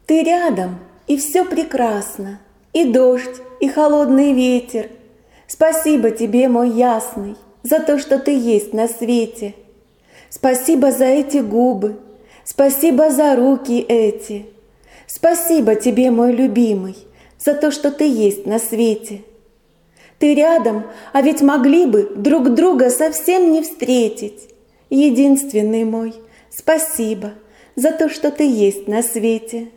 Ты рядом, и все прекрасно, и дождь, и холодный ветер. Спасибо тебе, мой ясный, за то, что ты есть на свете. Спасибо за эти губы, спасибо за руки эти. Спасибо тебе, мой любимый, за то, что ты есть на свете. Ты рядом, а ведь могли бы друг друга совсем не встретить. Единственный мой, спасибо за то, что ты есть на свете.